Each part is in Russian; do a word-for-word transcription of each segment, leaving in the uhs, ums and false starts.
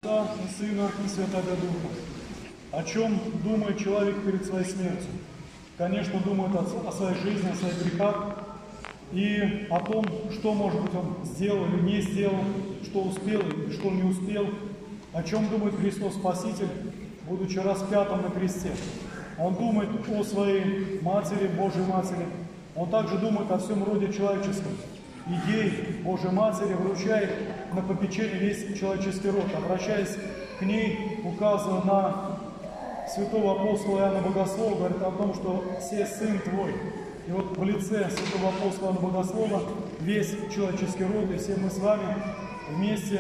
Отца и Сына и Святого Духа. О чем думает человек перед своей смертью? Конечно, думает о, о своей жизни, о своих грехах и о том, что, может быть, он сделал или не сделал, что успел и что не успел. О чем думает Христос Спаситель, будучи распятым на кресте? Он думает о своей матери, Божьей Матери. Он также думает о всем роде человеческом. И ей, Божьей Матери, вручает на попечение весь человеческий род, обращаясь к ней, указывая на святого апостола Иоанна Богослова, говорит о том, что «се сын твой». И вот в лице святого апостола Иоанна Богослова весь человеческий род, и все мы с вами вместе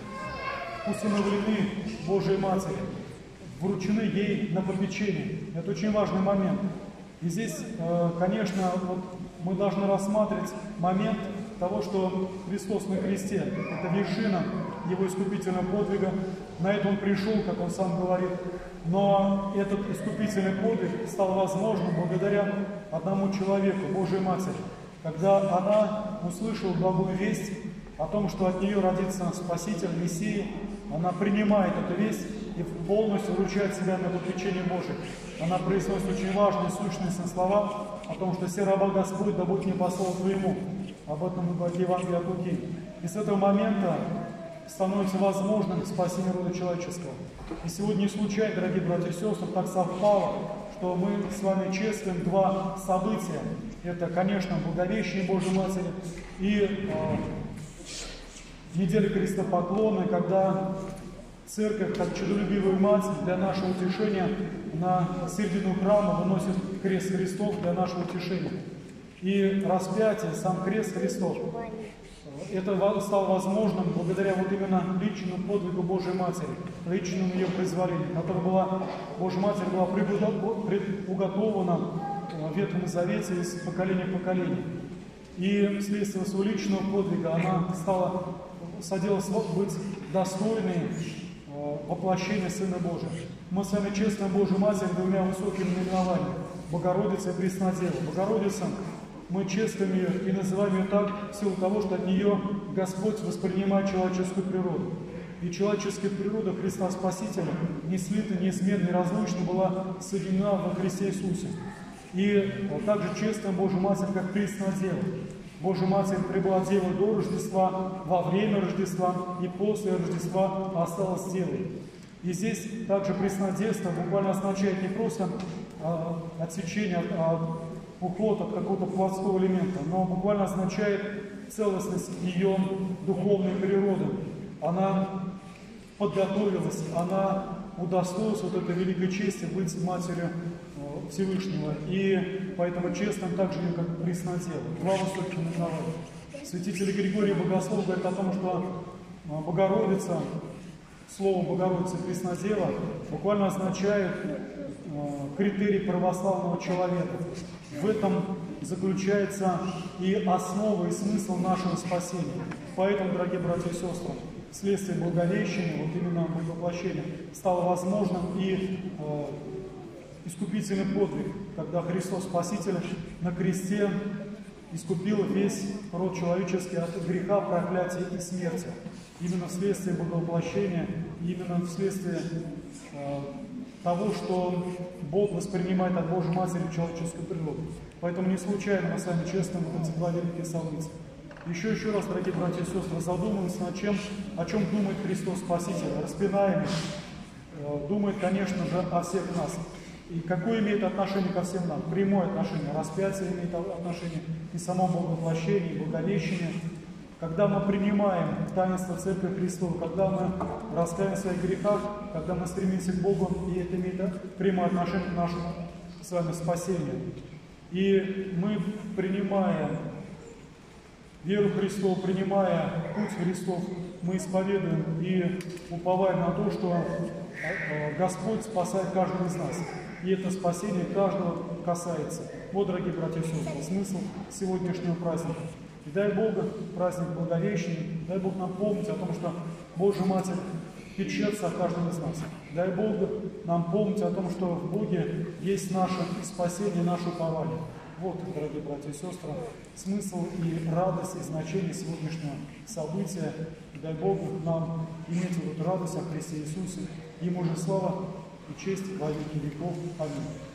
усыновлены Божьей Матери, вручены ей на попечение. Это очень важный момент. И здесь, конечно, вот мы должны рассматривать момент того, что Христос на кресте – это вершина Его искупительного подвига. На это Он пришел, как Он сам говорит. Но этот искупительный подвиг стал возможным благодаря одному человеку, Божьей Матери, когда она услышала благую весть о том, что от нее родится Спаситель, Мессия. Она принимает эту весть и полностью вручает себя на попечение Божие. Она произносит очень важные, сущностные слова о том, что «се раба Господь, да будет мне послал твоему». Об этом говорит Евангелие от Луки. И с этого момента становится возможным спасение рода человеческого. И сегодня не случайно, дорогие братья и сестры, так совпало, что мы с вами чествуем два события. Это, конечно, Благовещение Божьей Матери и э, неделя крестопоклона, когда Церковь, как чудолюбивая Мать, для нашего утешения на середину храма выносит крест Христов для нашего утешения. И распятие, сам крест Христов, это стало возможным благодаря вот именно личному подвигу Божьей Матери, личному ее произволению, которая была, Божья Матерь была предуготована в Ветхом Завете из поколения в поколение. И вследствие своего личного подвига она стала, садилась быть достойной воплощения Сына Божия. Мы с вами чествуем Божью Матерь двумя высокими наименованиями – Богородица и Преснодева. Богородица, мы чествуем ее и называем ее так в силу того, что от нее Господь воспринимает человеческую природу. И человеческая природа Христа Спасителя не слита, не смертна, неразлучна была соединена во Христе Иисусе. И также чествуем Божью Матерь как Преснодева. Божья Матерь прибыла девой до Рождества, во время Рождества и после Рождества осталась девой. И здесь также преснодевство буквально означает не просто а, отсечение, а уход от какого-то плотского элемента, но буквально означает целостность ее духовной природы. Она подготовилась, она удостоилась вот этой великой чести быть матерью Всевышнего. И поэтому чествуем также ее как Преснодеву. Два высоких наименования. Святитель Григорий Богослов говорит о том, что Богородица, слово Богородица Преснодева буквально означает критерий православного человека. В этом заключается и основа, и смысл нашего спасения. Поэтому, дорогие братья и сестры, вследствие Благовещения, вот именно воплощения, стало возможным и э, искупительный подвиг, когда Христос Спаситель на кресте искупил весь род человеческий от греха, проклятия и смерти. Именно вследствие Боговоплощения, именно вследствие э, того, что Бог воспринимает от Божьей Матери человеческую природу. Поэтому не случайно мы с вами чествуем эти два великие события. Еще еще раз, дорогие братья и сестры, задумаемся над чем, о чем думает Христос Спаситель, распинаемый, э, думает, конечно же, о всех нас. И какое имеет отношение ко всем нам? Прямое отношение. Распятие имеет отношение и само Боговоплощение, и Благовещение. Когда мы принимаем таинство Церкви Христовой, когда мы раскаиваем в своих грехах, когда мы стремимся к Богу, и это имеет прямое отношение к нашему с вами спасению. И мы, принимая веру Христову, принимая путь Христов, мы исповедуем и уповаем на то, что Господь спасает каждого из нас. И это спасение каждого касается. Вот, дорогие братья и сестры, смысл сегодняшнего праздника. И дай Бог, праздник Благовещения, дай Бог нам помнить о том, что Божья Матерь печется о каждом из нас. Дай Бог нам помнить о том, что в Боге есть наше спасение, наше упование. Вот, дорогие братья и сестры, смысл и радость, и значение сегодняшнего события. дай Бог нам иметь вот эту радость о Христе Иисусе. Ему же слава и честь во веки веков. Аминь.